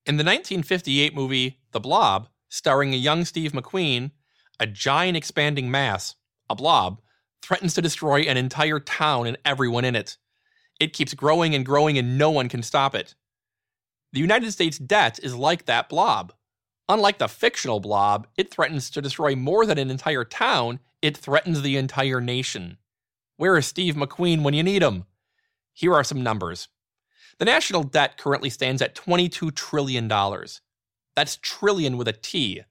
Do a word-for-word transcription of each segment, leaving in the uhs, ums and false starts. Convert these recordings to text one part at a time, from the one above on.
In the nineteen fifty-eight movie The Blob, starring a young Steve McQueen, a giant expanding mass, a blob, threatens to destroy an entire town and everyone in it. It keeps growing and growing and no one can stop it. The United States debt is like that blob. Unlike the fictional blob, it threatens to destroy more than an entire town, it threatens the entire nation. Where is Steve McQueen when you need him? Here are some numbers. The national debt currently stands at twenty-two trillion dollars. That's trillion with a T.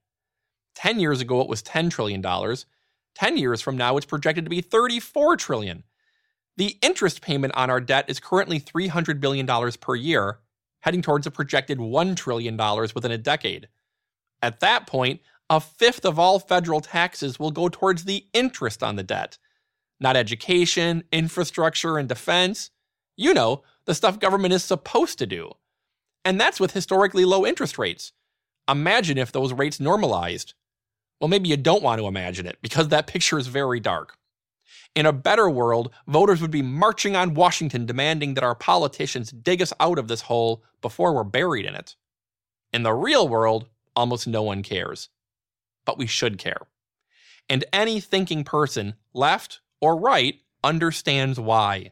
Ten years ago, it was ten trillion dollars. Ten years from now, it's projected to be thirty-four trillion dollars. The interest payment on our debt is currently three hundred billion dollars per year, heading towards a projected one trillion dollars within a decade. At that point, a fifth of all federal taxes will go towards the interest on the debt. Not education, infrastructure, and defense. You know, the stuff government is supposed to do. And that's with historically low interest rates. Imagine if those rates normalized. Well, maybe you don't want to imagine it, because that picture is very dark. In a better world, voters would be marching on Washington demanding that our politicians dig us out of this hole before we're buried in it. In the real world, almost no one cares. But we should care. And any thinking person, left or right, understands why.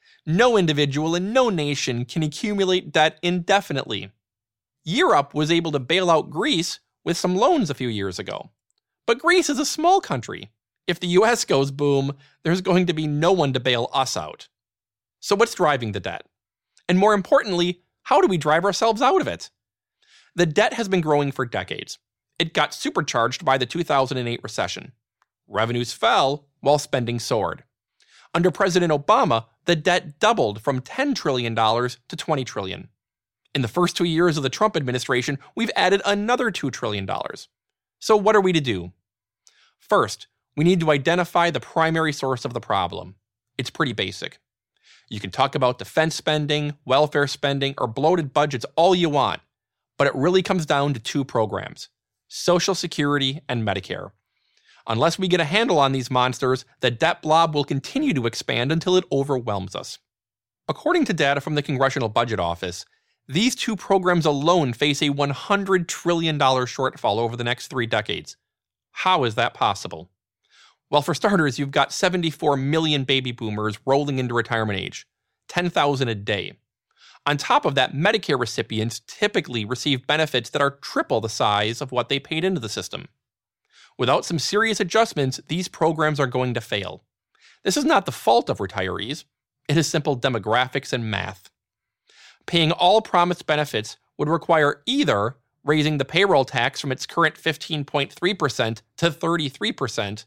No individual and no nation can accumulate debt indefinitely. Europe was able to bail out Greece with some loans a few years ago. But Greece is a small country. If the U S goes boom, there's going to be no one to bail us out. So what's driving the debt? And more importantly, how do we drive ourselves out of it? The debt has been growing for decades. It got supercharged by the two thousand eight recession. Revenues fell while spending soared. Under President Obama, the debt doubled from ten trillion dollars to twenty trillion dollars. In the first two years of the Trump administration, we've added another two trillion dollars. So what are we to do? First, we need to identify the primary source of the problem. It's pretty basic. You can talk about defense spending, welfare spending, or bloated budgets all you want, but it really comes down to two programs: Social Security and Medicare. Unless we get a handle on these monsters, the debt blob will continue to expand until it overwhelms us. According to data from the Congressional Budget Office, these two programs alone face a one hundred trillion dollars shortfall over the next three decades. How is that possible? Well, for starters, you've got seventy-four million baby boomers rolling into retirement age, ten thousand a day. On top of that, Medicare recipients typically receive benefits that are triple the size of what they paid into the system. Without some serious adjustments, these programs are going to fail. This is not the fault of retirees. It is simple demographics and math. Paying all promised benefits would require either raising the payroll tax from its current fifteen point three percent to thirty-three percent,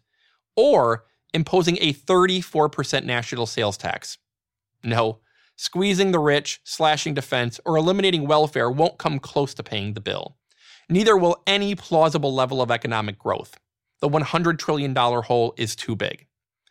or imposing a thirty-four percent national sales tax. No, squeezing the rich, slashing defense, or eliminating welfare won't come close to paying the bill. Neither will any plausible level of economic growth. The one hundred trillion dollars hole is too big.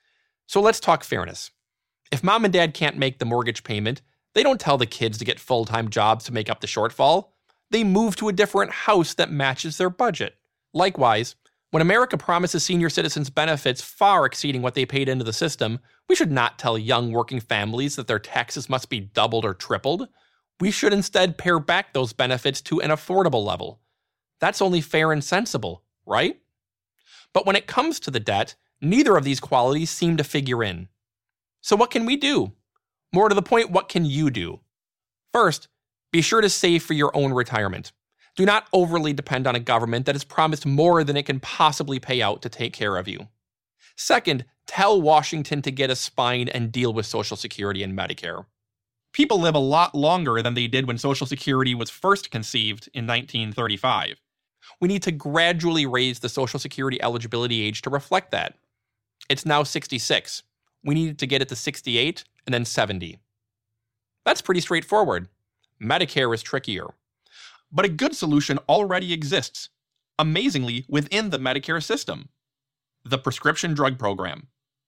So let's talk fairness. If mom and dad can't make the mortgage payment, they don't tell the kids to get full-time jobs to make up the shortfall. They move to a different house that matches their budget. Likewise, when America promises senior citizens benefits far exceeding what they paid into the system, we should not tell young working families that their taxes must be doubled or tripled. We should instead pare back those benefits to an affordable level. That's only fair and sensible, right? But when it comes to the debt, neither of these qualities seem to figure in. So what can we do? More to the point, what can you do? First, be sure to save for your own retirement. Do not overly depend on a government that has promised more than it can possibly pay out to take care of you. Second, tell Washington to get a spine and deal with Social Security and Medicare. People live a lot longer than they did when Social Security was first conceived in nineteen thirty-five. We need to gradually raise the Social Security eligibility age to reflect that. It's now sixty-six. We need to get it to sixty-eight and then seventy. That's pretty straightforward. Medicare is trickier. But a good solution already exists, amazingly within the Medicare system: the prescription drug program.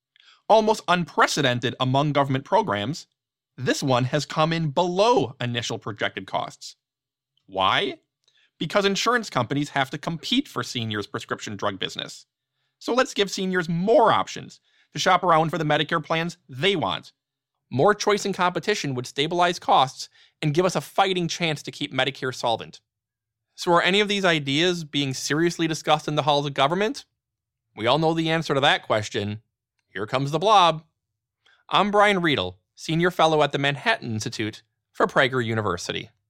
Almost unprecedented among government programs, this one has come in below initial projected costs. Why? Because insurance companies have to compete for seniors' prescription drug business. So let's give seniors more options to shop around for the Medicare plans they want. More choice and competition would stabilize costs and give us a fighting chance to keep Medicare solvent. So are any of these ideas being seriously discussed in the halls of government? We all know the answer to that question. Here comes the blob. I'm Brian Riedel, Senior Fellow at the Manhattan Institute for Prager University.